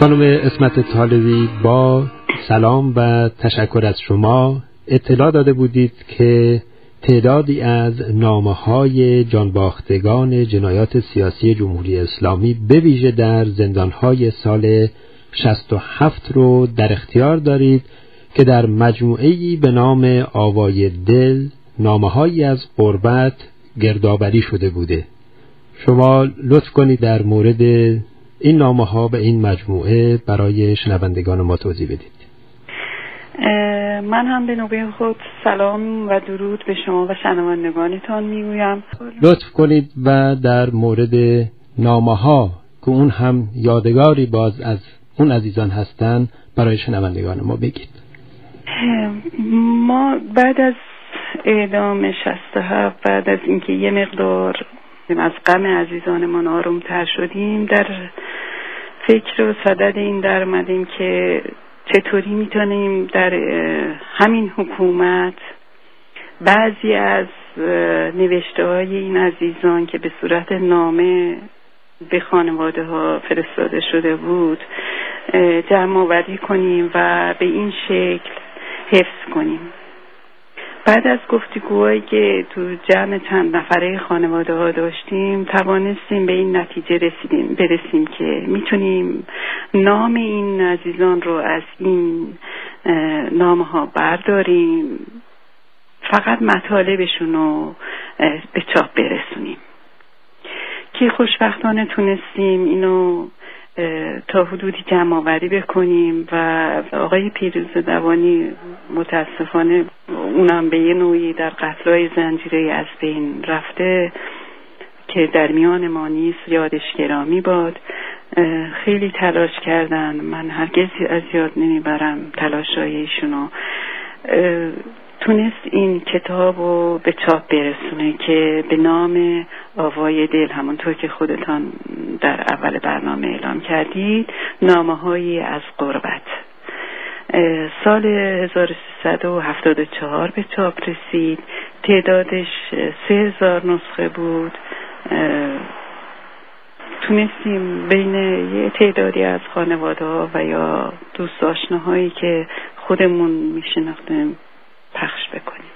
خانم اسمت طالبی، با سلام و تشکر از شما اطلاع داده بودید که تعدادی از نامه‌های جانباختگان جنایات سیاسی جمهوری اسلامی به ویژه در زندان‌های سال 67 رو در اختیار دارید که در مجموعه‌ای به نام آوای دل نامه‌هایی از غربت گردآوری شده بوده. شما لطف کنید در مورد این نامه‌ها و این مجموعه برای شنوندگان ما توضیح بدید. من هم به نوبه خود سلام و درود به شما و شنوندگانتان میگویم. لطف کنید و در مورد نامه‌ها که اون هم یادگاری باز از اون عزیزان هستن برای شنوندگان ما بگید. ما بعد از اعدام 67 بعد از اینکه یه مقدار از غم عزیزانمان آرومتر شدیم، در فکر و صدد این در اومدیم که چطوری میتونیم در همین حکومت بعضی از نوشته های این عزیزان که به صورت نامه به خانواده ها فرستاده شده بود جمع آوری کنیم و به این شکل حفظ کنیم. بعد از گفتگوهایی که تو جمع چند نفره خانواده ها داشتیم توانستیم به این نتیجه برسیم که میتونیم نام این عزیزان رو از این نامه ها برداریم، فقط مطالبشون رو به چاپ برسونیم که خوشبختانه تونستیم اینو تا حدودی جمع آوری بکنیم و آقای پیروز دوانی متاسفانه اونم به یه نوعی در قتل‌های زنجیره از بین رفته که در میان ما نیست، یادش گرامی باد. خیلی تلاش کردن، من هرگز از یاد نمیبرم تلاش‌های ایشونو. تونست این کتاب رو به چاپ برسونه که به نام آوای دل، همونطور که خودتان در اول برنامه اعلام کردید، نامه‌هایی از غربت. سال 1374 به چاپ رسید، تعدادش 3000 نسخه بود. تونستیم بین یه تعدادی از خانواده‌ها و یا دوست آشناهایی که خودمون میشناختیم پخش بکنیم.